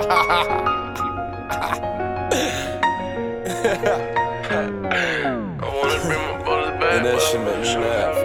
wanna bring my brothers back. And that shit make me laugh.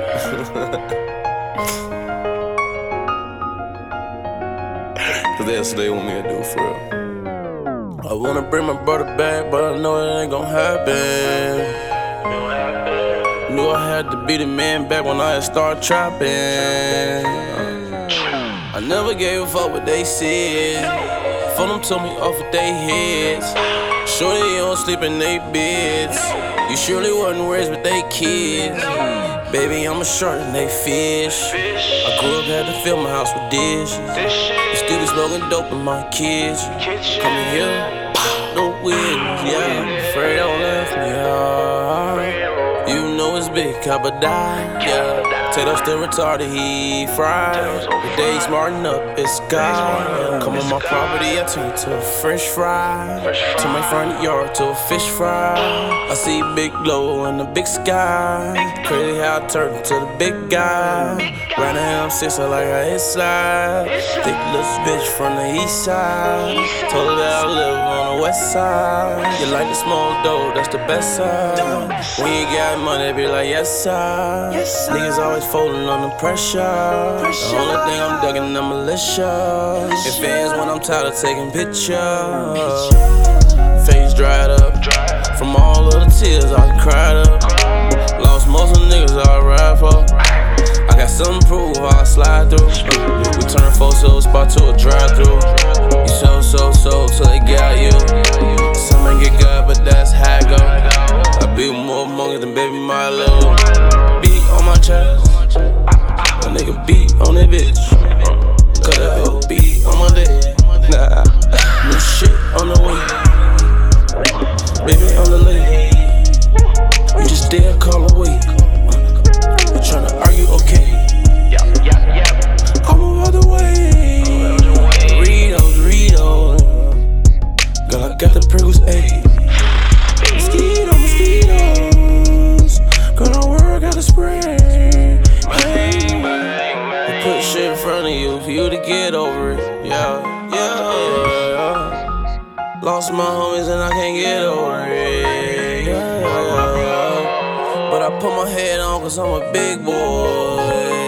Cause that's what they want me to do for real. I wanna bring my brother back, but I know it ain't gon' happen. Knew I had to be the man back when I had started trapping. I never gave a fuck what they said. For them told me off with they heads. Surely you don't sleep in they beds. You surely wasn't raised with they kids. Baby, I'm a shark and they fish. I grew up, had to fill my house with dishes. You still be smoking dope in my kitchen. Coming here, no wheels, yeah. Afraid don't left me hard. You know it's big, copper die, yeah. Potatoes still retarded, he fried. The day smarten up, it's God. Come on my property, I turn it to a fresh fry. Turn my front yard to a fish fry. I see big glow in the big sky. Crazy how I turned to the big guy. Right now I'm 6, I like how it slide. Thick little bitch from the east side. Told her that I live on the west side. You like the small dough, that's the best side. When you got money, be like, yes, sir. Niggas always folding under pressure. The only thing I'm ducking, the militia. It fans when I'm tired of taking pictures. Face dried up from all of the tears I cried up. Lost most of the niggas I ride for. I got something to prove how I slide through. We turn 4 spot to a drive-through. You so till they got you. Some may get good, but that's how it go. I beat more monkeys than Baby Milo. Beat on my chest. A nigga beat on that bitch. Cause that bitch beat on my dick. Nah, new shit on the way. Baby on the lane. You just dare call away. You tryna argue, okay? I'm on the way. Doritos. Girl, I got the Pringles, ayy. Mosquitoes. Girl, don't worry, I got a spray. Hey. I put shit in front of you for you to get over it. Yeah. Lost my homies and I can't get over it. But I put my head on cause I'm a big boy.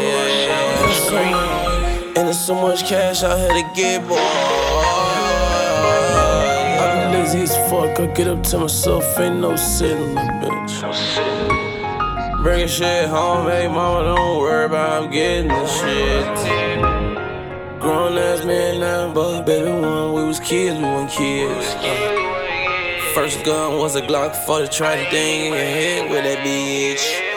And there's so much cash out here to get, boy. I've been lazy as fuck, I get up to myself, ain't no sitting, bitch. Bringing shit home, hey mama, don't worry about I'm getting this shit. Grown ass man now, but baby, when we was kids, we weren't kids. First gun was a Glock 40, tried to ding in your head with that bitch.